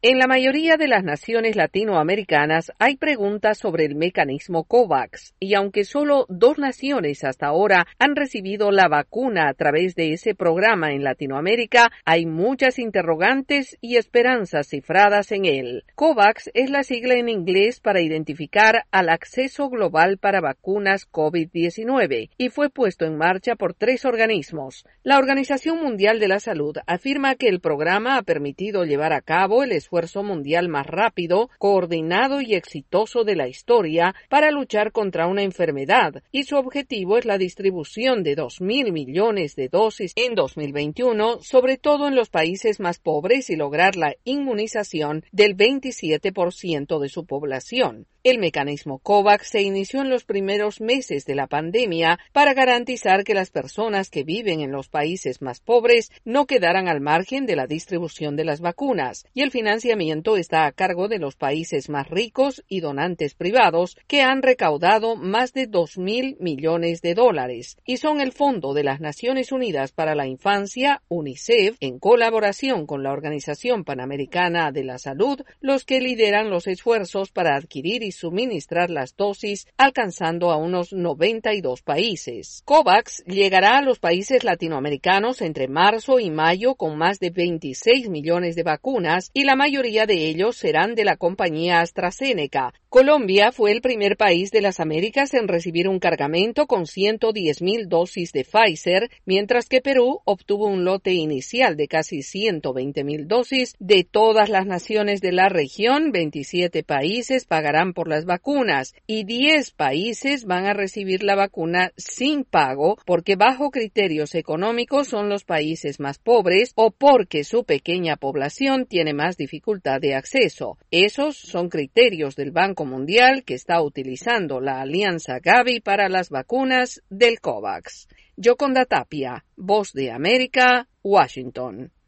En la mayoría de las naciones latinoamericanas hay preguntas sobre el mecanismo COVAX, y aunque solo 2 naciones hasta ahora han recibido la vacuna a través de ese programa en Latinoamérica, hay muchas interrogantes y esperanzas cifradas en él. COVAX es la sigla en inglés para identificar al acceso global para vacunas COVID-19 y fue puesto en marcha por 3 organismos. La Organización Mundial de la Salud afirma que el programa ha permitido llevar a cabo el esfuerzo mundial más rápido, coordinado y exitoso de la historia para luchar contra una enfermedad, y su objetivo es la distribución de 2.000 millones de dosis en 2021, sobre todo en los países más pobres, y lograr la inmunización del 27% de su población. El mecanismo COVAX se inició en los primeros meses de la pandemia para garantizar que las personas que viven en los países más pobres no quedaran al margen de la distribución de las vacunas, y el financiamiento está a cargo de los países más ricos y donantes privados, que han recaudado más de $2.000 millones, y son el Fondo de las Naciones Unidas para la Infancia, UNICEF, en colaboración con la Organización Panamericana de la Salud, los que lideran los esfuerzos para adquirir y suministrar las dosis, alcanzando a unos 92 países. COVAX llegará a los países latinoamericanos entre marzo y mayo con más de 26 millones de vacunas, y la mayoría de ellos serán de la compañía AstraZeneca. Colombia fue el primer país de las Américas en recibir un cargamento con 110.000 dosis de Pfizer, mientras que Perú obtuvo un lote inicial de casi 120.000 dosis. De todas las naciones de la región, 27 países pagarán por las vacunas y 10 países van a recibir la vacuna sin pago, porque bajo criterios económicos son los países más pobres o porque su pequeña población tiene más dificultad de acceso. Esos son criterios del Banco Mundial, que está utilizando la alianza Gavi para las vacunas del COVAX. Yoconda Tapia, Voz de América, Washington.